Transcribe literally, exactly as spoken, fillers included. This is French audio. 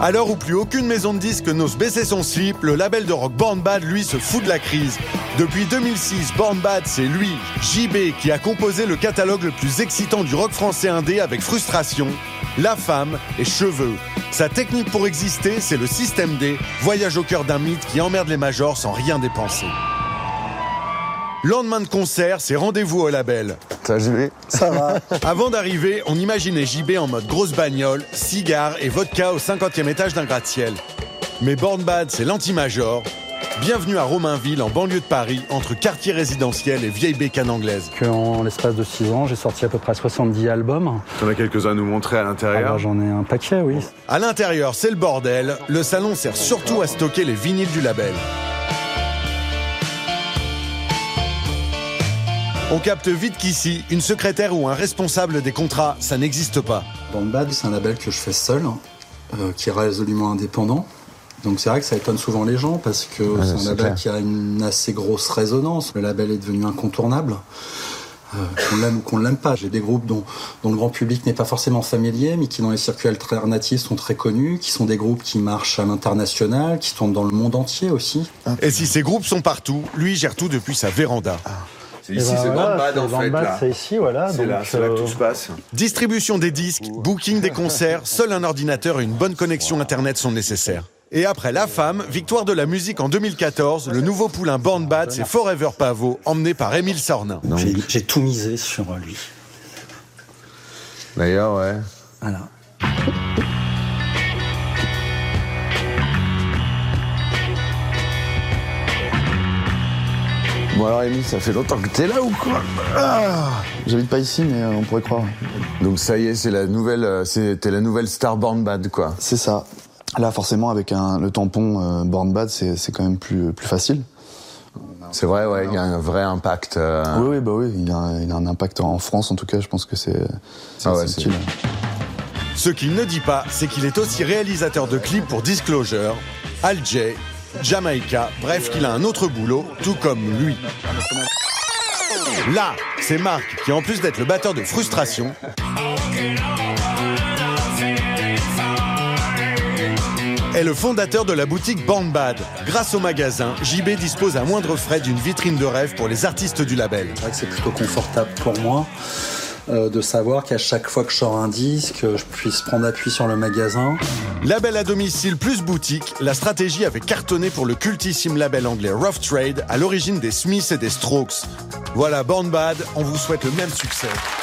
À l'heure où plus aucune maison de disques n'ose baisser son slip, le label de rock Born Bad, lui, se fout de la crise. Depuis deux mille six, Born Bad, c'est lui, J B, qui a composé le catalogue le plus excitant du rock français indé avec Frustration, La Femme et Cheveux. Sa technique pour exister, c'est le système D, voyage au cœur d'un mythe qui emmerde les majors sans rien dépenser. Lendemain de concert, c'est rendez-vous au label. Ça, J B ? Ça va. Avant d'arriver, on imaginait J B en mode grosse bagnole, cigare et vodka au cinquantième étage d'un gratte-ciel. Mais Born Bad, c'est l'anti-major. Bienvenue à Romainville, en banlieue de Paris, entre quartier résidentiel et vieille bécane anglaise. En l'espace de six ans, j'ai sorti à peu près soixante-dix albums. T'en as quelques-uns à nous montrer à l'intérieur ? Ah bah, j'en ai un paquet, oui. À l'intérieur, c'est le bordel. Le salon sert surtout à stocker les vinyles du label. On capte vite qu'ici, une secrétaire ou un responsable des contrats, ça n'existe pas. Born Bad, c'est un label que je fais seul, euh, qui est résolument indépendant. Donc c'est vrai que ça étonne souvent les gens parce que ouais, c'est un c'est label clair. Qui a une assez grosse résonance. Le label est devenu incontournable, euh, qu'on l'aime ou qu'on ne l'aime pas. J'ai des groupes dont, dont le grand public n'est pas forcément familier, mais qui dans les circuits alternatifs sont très connus, qui sont des groupes qui marchent à l'international, qui tournent dans le monde entier aussi. Et si ces groupes sont partout, lui gère tout depuis sa véranda. Ah. C'est ici, ben c'est voilà, Born Bad en fait, Bad, là. C'est ici, voilà. C'est donc, là, c'est là que tout se passe. Distribution des disques, booking des concerts, seul un ordinateur et une bonne connexion internet sont nécessaires. Et après La Femme, victoire de la musique en deux mille quatorze, le nouveau poulain Born Bad, c'est Forever Pavot, emmené par Émile Sornin. J'ai, j'ai tout misé sur lui. D'ailleurs, ouais. Voilà. Bon alors Émile, ça fait longtemps que t'es là ou quoi ? Ah, j'habite pas ici, mais on pourrait croire. Donc ça y est, c'est la nouvelle, c'est, t'es la nouvelle star Born Bad, quoi. C'est ça. Là, forcément, avec un, le tampon euh, Born Bad, c'est, c'est quand même plus, plus facile. C'est vrai, ouais, il y a un vrai impact. Euh... Oui, oui, bah oui, il a, il a un impact en France, en tout cas, je pense que c'est, c'est, ah ouais, c'est utile. Ce qu'il ne dit pas, c'est qu'il est aussi réalisateur de clips pour Disclosure, Al J, Jamaica, bref qu'il a un autre boulot, tout comme lui. Là, c'est Marc qui, en plus d'être le batteur de Frustration, est le fondateur de la boutique Born Bad. Grâce au magasin, J B dispose à moindre frais d'une vitrine de rêve pour les artistes du label. C'est vrai que c'est plutôt confortable pour moi euh, de savoir qu'à chaque fois que je sors un disque, je puisse prendre appui sur le magasin. Label à domicile plus boutique, la stratégie avait cartonné pour le cultissime label anglais Rough Trade, à l'origine des Smiths et des Strokes. Voilà, Born Bad, on vous souhaite le même succès.